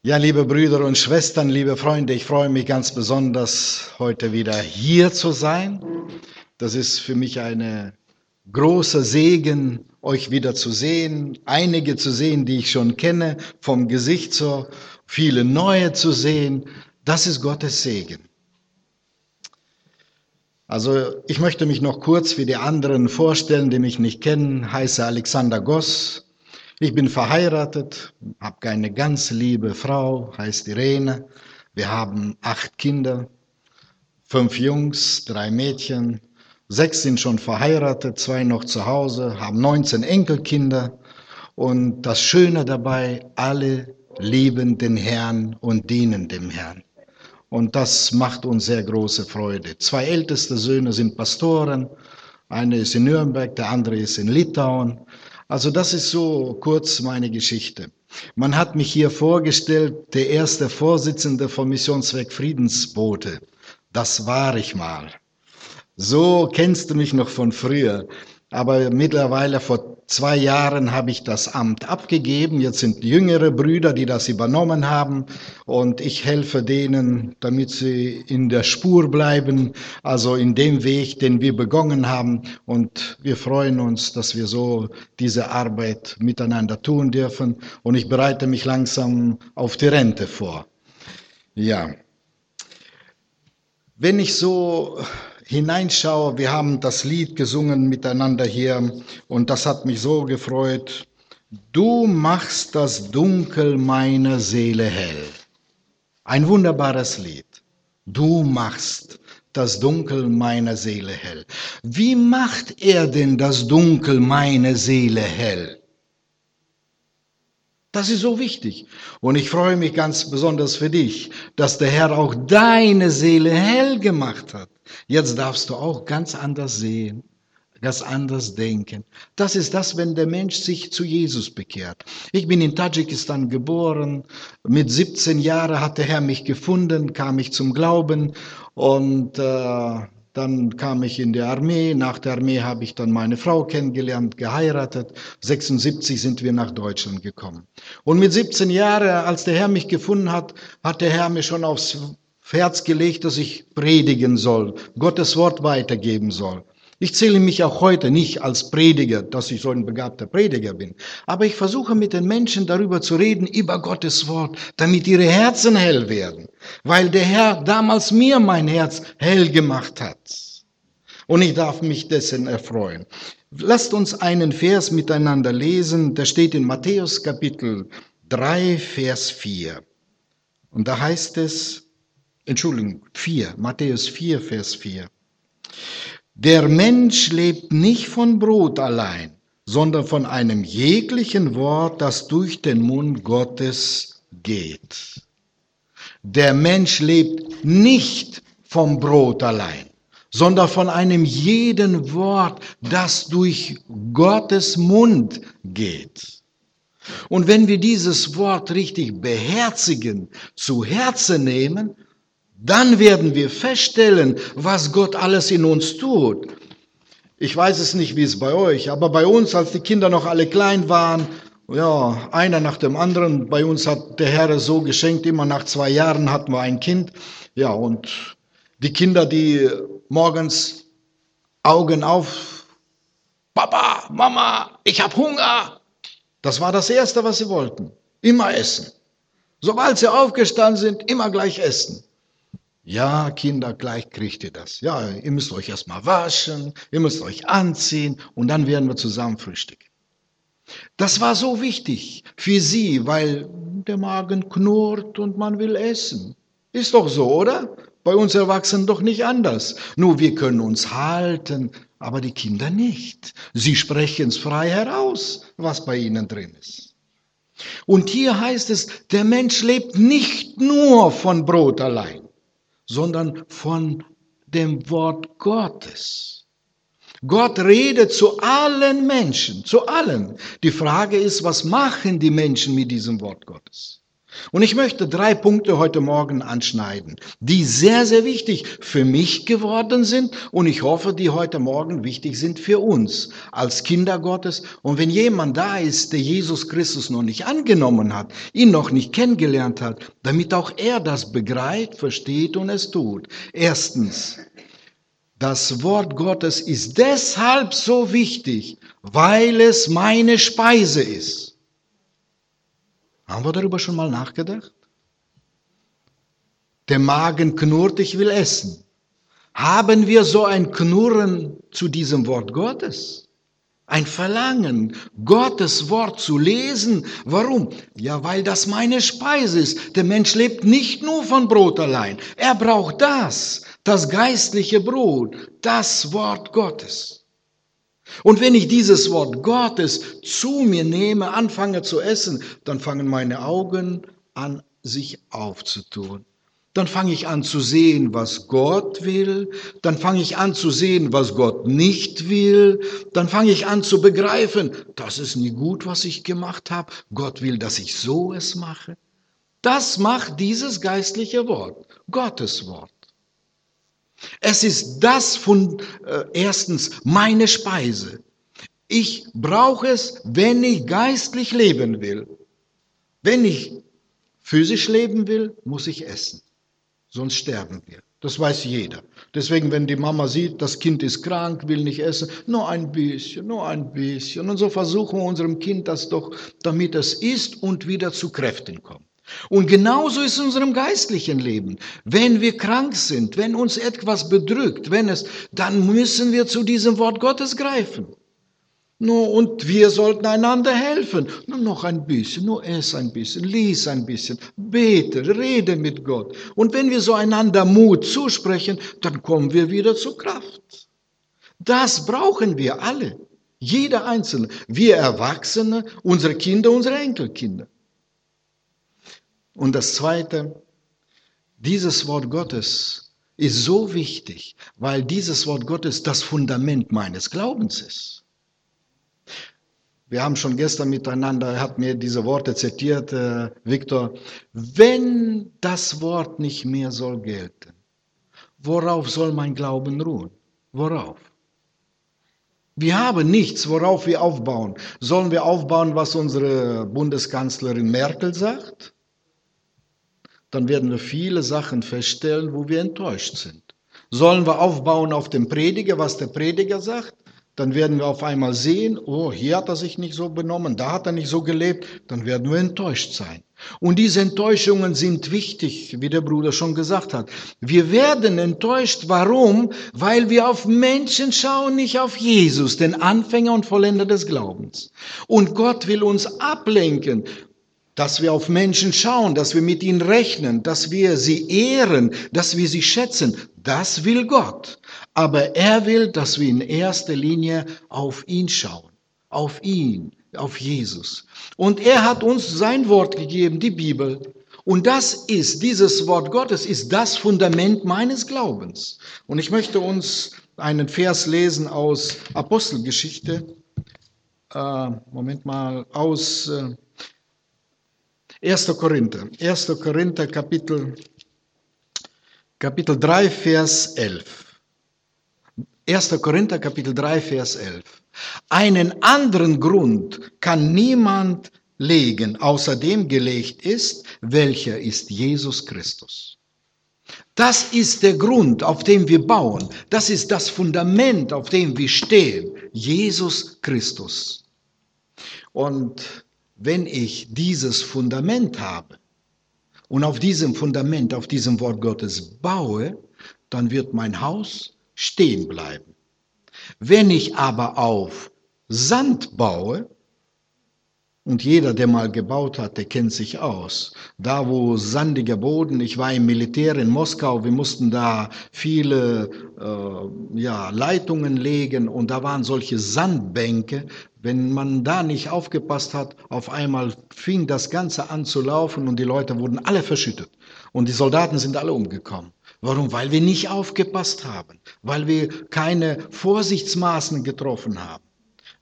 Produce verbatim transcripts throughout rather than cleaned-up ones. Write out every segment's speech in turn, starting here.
Ja, liebe Brüder und Schwestern, liebe Freunde, ich freue mich ganz besonders, heute wieder hier zu sein. Das ist für mich ein großer Segen, euch wieder zu sehen, einige zu sehen, die ich schon kenne, vom Gesicht so, viele neue zu sehen. Das ist Gottes Segen. Also ich möchte mich noch kurz für die anderen vorstellen, die mich nicht kennen. Ich heiße Alexander Goss. Ich bin verheiratet, habe eine ganz liebe Frau, heißt Irene. Wir haben acht Kinder, fünf Jungs, drei Mädchen. Sechs sind schon verheiratet, zwei noch zu Hause, haben neunzehn Enkelkinder. Und das Schöne dabei, alle lieben den Herrn und dienen dem Herrn. Und das macht uns sehr große Freude. Zwei älteste Söhne sind Pastoren. Einer ist in Nürnberg, der andere ist in Litauen. Also das ist so kurz meine Geschichte. Man hat mich hier vorgestellt, der erste Vorsitzende vom Missionswerk Friedensbote. Das war ich mal. So kennst du mich noch von früher. Aber mittlerweile vor zwei Jahren habe ich das Amt abgegeben. Jetzt sind jüngere Brüder, die das übernommen haben. Und ich helfe denen, damit sie in der Spur bleiben, also in dem Weg, den wir begonnen haben. Und wir freuen uns, dass wir so diese Arbeit miteinander tun dürfen. Und ich bereite mich langsam auf die Rente vor. Ja. Wenn ich so hineinschaue, wir haben das Lied gesungen miteinander hier und das hat mich so gefreut. Du machst das Dunkel meiner Seele hell. Ein wunderbares Lied. Du machst das Dunkel meiner Seele hell. Wie macht er denn das Dunkel meiner Seele hell? Das ist so wichtig. Und ich freue mich ganz besonders für dich, dass der Herr auch deine Seele hell gemacht hat. Jetzt darfst du auch ganz anders sehen, ganz anders denken. Das ist das, wenn der Mensch sich zu Jesus bekehrt. Ich bin in Tadschikistan geboren. Mit siebzehn Jahren hat der Herr mich gefunden, kam ich zum Glauben und äh, dann kam ich in die Armee. Nach der Armee habe ich dann meine Frau kennengelernt, geheiratet. sechsundsiebzig sind wir nach Deutschland gekommen. Und mit siebzehn Jahren, als der Herr mich gefunden hat, hat der Herr mir schon aufs Herz gelegt, dass ich predigen soll, Gottes Wort weitergeben soll. Ich zähle mich auch heute nicht als Prediger, dass ich so ein begabter Prediger bin. Aber ich versuche mit den Menschen darüber zu reden, über Gottes Wort, damit ihre Herzen hell werden. Weil der Herr damals mir mein Herz hell gemacht hat. Und ich darf mich dessen erfreuen. Lasst uns einen Vers miteinander lesen. Der steht in Matthäus Kapitel drei, Vers vier. Und da heißt es, Entschuldigung, vier, Matthäus vier, Vers vier. Der Mensch lebt nicht von Brot allein, sondern von einem jeglichen Wort, das durch den Mund Gottes geht. Der Mensch lebt nicht vom Brot allein, sondern von einem jeden Wort, das durch Gottes Mund geht. Und wenn wir dieses Wort richtig beherzigen, zu Herzen nehmen, dann werden wir feststellen, was Gott alles in uns tut. Ich weiß es nicht, wie es bei euch, aber bei uns, als die Kinder noch alle klein waren, ja, einer nach dem anderen, bei uns hat der Herr so geschenkt, immer nach zwei Jahren hatten wir ein Kind. Ja, und die Kinder, die morgens Augen auf, Papa, Mama, ich hab Hunger. Das war das Erste, was sie wollten. Immer essen. Sobald sie aufgestanden sind, immer gleich essen. Ja, Kinder, gleich kriegt ihr das. Ja, ihr müsst euch erstmal waschen, ihr müsst euch anziehen und dann werden wir zusammen frühstücken. Das war so wichtig für sie, weil der Magen knurrt und man will essen. Ist doch so, oder? Bei uns Erwachsenen doch nicht anders. Nur wir können uns halten, aber die Kinder nicht. Sie sprechen es frei heraus, was bei ihnen drin ist. Und hier heißt es, der Mensch lebt nicht nur von Brot allein, sondern von dem Wort Gottes. Gott redet zu allen Menschen, zu allen. Die Frage ist, was machen die Menschen mit diesem Wort Gottes? Und ich möchte drei Punkte heute Morgen anschneiden, die sehr, sehr wichtig für mich geworden sind und ich hoffe, die heute Morgen wichtig sind für uns als Kinder Gottes. Und wenn jemand da ist, der Jesus Christus noch nicht angenommen hat, ihn noch nicht kennengelernt hat, damit auch er das begreift, versteht und es tut. Erstens, das Wort Gottes ist deshalb so wichtig, weil es meine Speise ist. Haben wir darüber schon mal nachgedacht? Der Magen knurrt, ich will essen. Haben wir so ein Knurren zu diesem Wort Gottes? Ein Verlangen, Gottes Wort zu lesen. Warum? Ja, weil das meine Speise ist. Der Mensch lebt nicht nur von Brot allein. Er braucht das, das geistliche Brot, das Wort Gottes. Und wenn ich dieses Wort Gottes zu mir nehme, anfange zu essen, dann fangen meine Augen an, sich aufzutun. Dann fange ich an zu sehen, was Gott will. Dann fange ich an zu sehen, was Gott nicht will. Dann fange ich an zu begreifen, das ist nie gut, was ich gemacht habe. Gott will, dass ich so es mache. Das macht dieses geistliche Wort, Gottes Wort. Es ist das von äh, erstens meine Speise. Ich brauche es, wenn ich geistlich leben will. Wenn ich physisch leben will, muss ich essen. Sonst sterben wir. Das weiß jeder. Deswegen, wenn die Mama sieht, das Kind ist krank, will nicht essen, nur ein bisschen, nur ein bisschen. Und so versuchen wir unserem Kind das doch, damit es isst und wieder zu Kräften kommt. Und genauso ist es in unserem geistlichen Leben. Wenn wir krank sind, wenn uns etwas bedrückt, wenn es, dann müssen wir zu diesem Wort Gottes greifen. Nur, und wir sollten einander helfen. Nur noch ein bisschen, nur ess ein bisschen, lies ein bisschen, bete, rede mit Gott. Und wenn wir so einander Mut zusprechen, dann kommen wir wieder zur Kraft. Das brauchen wir alle, jeder Einzelne. Wir Erwachsene, unsere Kinder, unsere Enkelkinder. Und das Zweite, dieses Wort Gottes ist so wichtig, weil dieses Wort Gottes das Fundament meines Glaubens ist. Wir haben schon gestern miteinander, er hat mir diese Worte zitiert, äh, Viktor, wenn das Wort nicht mehr soll gelten, worauf soll mein Glauben ruhen? Worauf? Wir haben nichts, worauf wir aufbauen. Sollen wir aufbauen, was unsere Bundeskanzlerin Merkel sagt? Dann werden wir viele Sachen feststellen, wo wir enttäuscht sind. Sollen wir aufbauen auf dem Prediger, was der Prediger sagt? Dann werden wir auf einmal sehen, oh, hier hat er sich nicht so benommen, da hat er nicht so gelebt, dann werden wir enttäuscht sein. Und diese Enttäuschungen sind wichtig, wie der Bruder schon gesagt hat. Wir werden enttäuscht, warum? Weil wir auf Menschen schauen, nicht auf Jesus, den Anfänger und Vollender des Glaubens. Und Gott will uns ablenken, dass wir auf Menschen schauen, dass wir mit ihnen rechnen, dass wir sie ehren, dass wir sie schätzen. Das will Gott. Aber er will, dass wir in erster Linie auf ihn schauen, auf ihn, auf Jesus. Und er hat uns sein Wort gegeben, die Bibel. Und das ist, dieses Wort Gottes ist das Fundament meines Glaubens. Und ich möchte uns einen Vers lesen aus Apostelgeschichte. Äh, Moment mal, aus äh, erster Korinther. erster Korinther, Kapitel, Kapitel drei, Vers elf. erster Korinther, Kapitel drei, Vers elf. Einen anderen Grund kann niemand legen, außer dem gelegt ist, welcher ist Jesus Christus. Das ist der Grund, auf dem wir bauen. Das ist das Fundament, auf dem wir stehen. Jesus Christus. Und wenn ich dieses Fundament habe und auf diesem Fundament, auf diesem Wort Gottes baue, dann wird mein Haus stehen bleiben. Wenn ich aber auf Sand baue, und jeder, der mal gebaut hat, der kennt sich aus. Da, wo sandiger Boden, ich war im Militär in Moskau, wir mussten da viele äh, ja, Leitungen legen und da waren solche Sandbänke. Wenn man da nicht aufgepasst hat, auf einmal fing das Ganze an zu laufen und die Leute wurden alle verschüttet. Und die Soldaten sind alle umgekommen. Warum? Weil wir nicht aufgepasst haben, weil wir keine Vorsichtsmaßnahmen getroffen haben.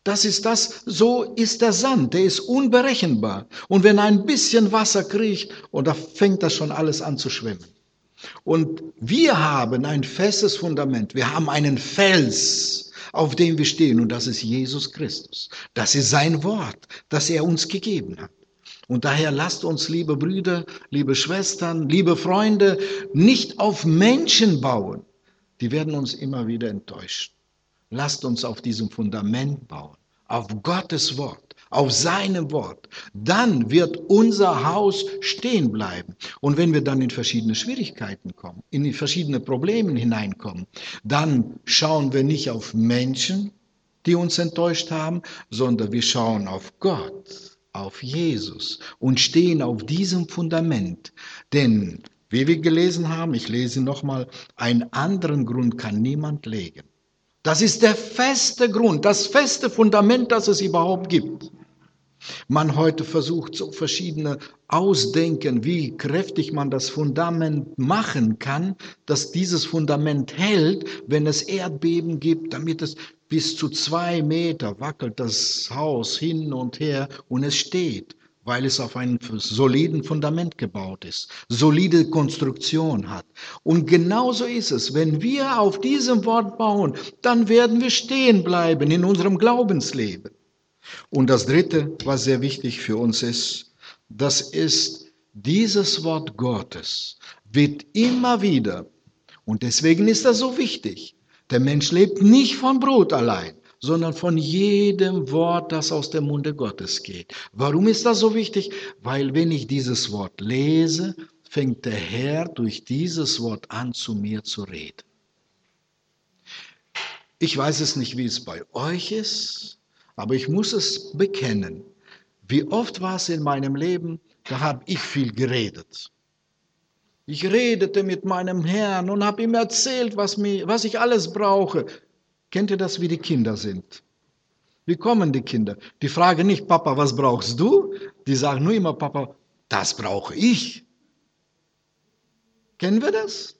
Das ist das, so ist der Sand, der ist unberechenbar. Und wenn ein bisschen Wasser kriecht, und da fängt das schon alles an zu schwimmen. Und wir haben ein festes Fundament, wir haben einen Fels, auf dem wir stehen, und das ist Jesus Christus. Das ist sein Wort, das er uns gegeben hat. Und daher lasst uns, liebe Brüder, liebe Schwestern, liebe Freunde, nicht auf Menschen bauen. Die werden uns immer wieder enttäuschen. Lasst uns auf diesem Fundament bauen, auf Gottes Wort, auf seinem Wort. Dann wird unser Haus stehen bleiben. Und wenn wir dann in verschiedene Schwierigkeiten kommen, in die verschiedenen Probleme hineinkommen, dann schauen wir nicht auf Menschen, die uns enttäuscht haben, sondern wir schauen auf Gott, auf Jesus und stehen auf diesem Fundament. Denn, wie wir gelesen haben, ich lese nochmal, einen anderen Grund kann niemand legen. Das ist der feste Grund, das feste Fundament, das es überhaupt gibt. Man heute versucht so verschiedene Ausdenken, wie kräftig man das Fundament machen kann, dass dieses Fundament hält, wenn es Erdbeben gibt, damit es bis zu zwei Meter wackelt das Haus hin und her und es steht, weil es auf einem soliden Fundament gebaut ist, solide Konstruktion hat. Und genauso ist es, wenn wir auf diesem Wort bauen, dann werden wir stehen bleiben in unserem Glaubensleben. Und das Dritte, was sehr wichtig für uns ist, das ist, dieses Wort Gottes wird immer wieder, und deswegen ist das so wichtig, der Mensch lebt nicht von Brot allein, sondern von jedem Wort, das aus dem Munde Gottes geht. Warum ist das so wichtig? Weil wenn ich dieses Wort lese, fängt der Herr durch dieses Wort an, zu mir zu reden. Ich weiß es nicht, wie es bei euch ist, aber ich muss es bekennen. Wie oft war es in meinem Leben, da habe ich viel geredet. Ich redete mit meinem Herrn und habe ihm erzählt, was, mir, was ich alles brauche. Kennt ihr das, wie die Kinder sind? Wie kommen die Kinder? Die fragen nicht, Papa, was brauchst du? Die sagen nur immer, Papa, das brauche ich. Kennen wir das?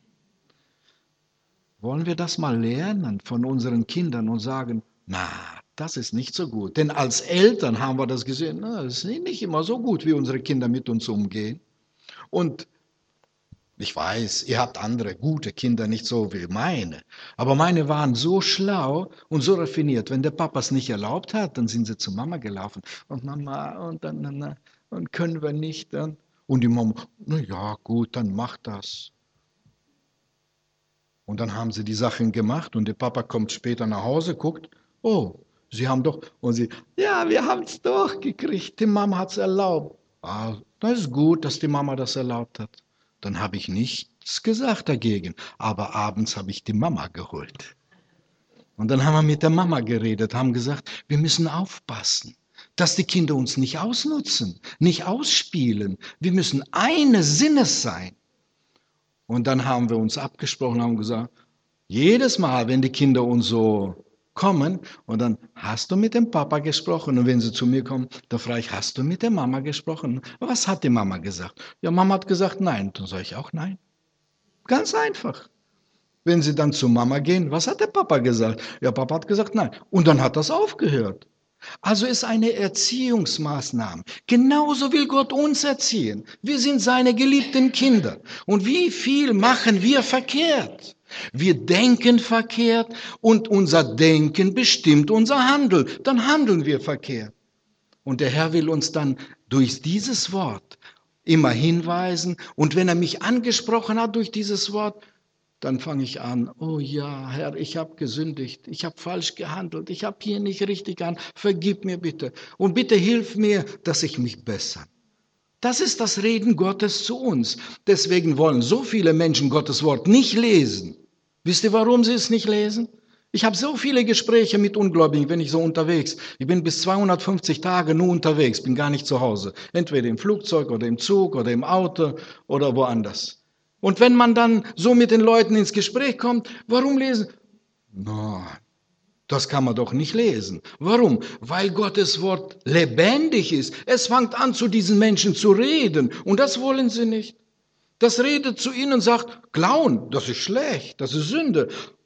Wollen wir das mal lernen von unseren Kindern und sagen, na, das ist nicht so gut. Denn als Eltern haben wir das gesehen, na, das ist nicht immer so gut, wie unsere Kinder mit uns umgehen. Und ich weiß, ihr habt andere gute Kinder, nicht so wie meine. Aber meine waren so schlau und so raffiniert. Wenn der Papa es nicht erlaubt hat, dann sind sie zu Mama gelaufen. Und Mama, und dann, dann und können wir nicht. Dann. Und die Mama, na ja, gut, dann mach das. Und dann haben sie die Sachen gemacht und der Papa kommt später nach Hause, guckt, oh, sie haben doch, und sie, ja, wir haben es durchgekriegt, die Mama hat es erlaubt. Ah, das ist gut, dass die Mama das erlaubt hat. Dann habe ich nichts gesagt dagegen. Aber abends habe ich die Mama geholt. Und dann haben wir mit der Mama geredet, haben gesagt, wir müssen aufpassen, dass die Kinder uns nicht ausnutzen, nicht ausspielen. Wir müssen eines Sinnes sein. Und dann haben wir uns abgesprochen, haben gesagt, jedes Mal, wenn die Kinder uns so kommen, und dann hast du mit dem Papa gesprochen, und wenn sie zu mir kommen, dann frage ich, hast du mit der Mama gesprochen? Was hat die Mama gesagt? Ja, Mama hat gesagt nein. Dann sage ich auch nein. Ganz einfach. Wenn sie dann zu Mama gehen, was hat der Papa gesagt? Ja, Papa hat gesagt nein. Und dann hat das aufgehört. Also ist eine Erziehungsmaßnahme. Genauso will Gott uns erziehen. Wir sind seine geliebten Kinder. Und wie viel machen wir verkehrt? Wir denken verkehrt und unser Denken bestimmt unser Handeln. Dann handeln wir verkehrt. Und der Herr will uns dann durch dieses Wort immer hinweisen. Und wenn er mich angesprochen hat durch dieses Wort, dann fange ich an, oh ja, Herr, ich habe gesündigt, ich habe falsch gehandelt, ich habe hier nicht richtig an, vergib mir bitte. Und bitte hilf mir, dass ich mich bessere. Das ist das Reden Gottes zu uns. Deswegen wollen so viele Menschen Gottes Wort nicht lesen. Wisst ihr, warum sie es nicht lesen? Ich habe so viele Gespräche mit Ungläubigen, wenn ich so unterwegs. Ich bin bis zweihundertfünfzig Tage nur unterwegs, bin gar nicht zu Hause. Entweder im Flugzeug oder im Zug oder im Auto oder woanders. Und wenn man dann so mit den Leuten ins Gespräch kommt, warum lesen? Nein, das kann man doch nicht lesen. Warum? Weil Gottes Wort lebendig ist. Es fängt an, zu diesen Menschen zu reden. Und das wollen sie nicht. Das redet zu ihnen und sagt, klauen, das ist schlecht, das ist Sünde.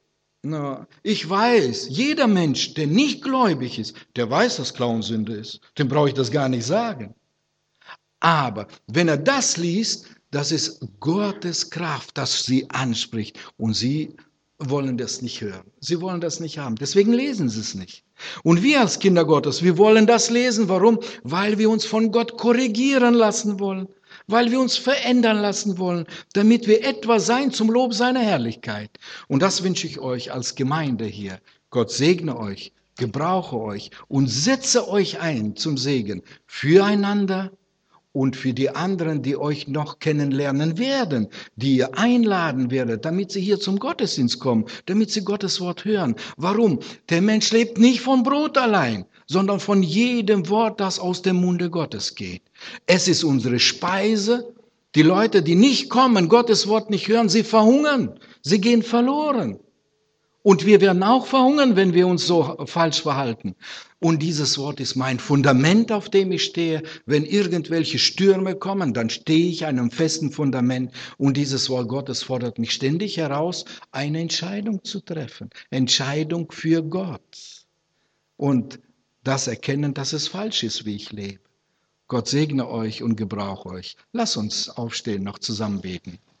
Na, ich weiß, jeder Mensch, der nicht gläubig ist, der weiß, dass Klauen Sünde ist. Dem brauche ich das gar nicht sagen. Aber wenn er das liest, das ist Gottes Kraft, das sie anspricht. Und sie wollen das nicht hören. Sie wollen das nicht haben. Deswegen lesen sie es nicht. Und wir als Kinder Gottes, wir wollen das lesen. Warum? Weil wir uns von Gott korrigieren lassen wollen. Weil wir uns verändern lassen wollen, damit wir etwas sein zum Lob seiner Herrlichkeit. Und das wünsche ich euch als Gemeinde hier. Gott segne euch, gebrauche euch und setze euch ein zum Segen füreinander und für die anderen, die euch noch kennenlernen werden, die ihr einladen werdet, damit sie hier zum Gottesdienst kommen, damit sie Gottes Wort hören. Warum? Der Mensch lebt nicht von Brot allein, sondern von jedem Wort, das aus dem Munde Gottes geht. Es ist unsere Speise. Die Leute, die nicht kommen, Gottes Wort nicht hören, sie verhungern, sie gehen verloren. Und wir werden auch verhungern, wenn wir uns so falsch verhalten. Und dieses Wort ist mein Fundament, auf dem ich stehe. Wenn irgendwelche Stürme kommen, dann stehe ich an einem festen Fundament. Und dieses Wort Gottes fordert mich ständig heraus, eine Entscheidung zu treffen. Entscheidung für Gott. Und das erkennen, dass es falsch ist, wie ich lebe. Gott segne euch und gebrauche euch. Lass uns aufstehen, noch zusammen beten.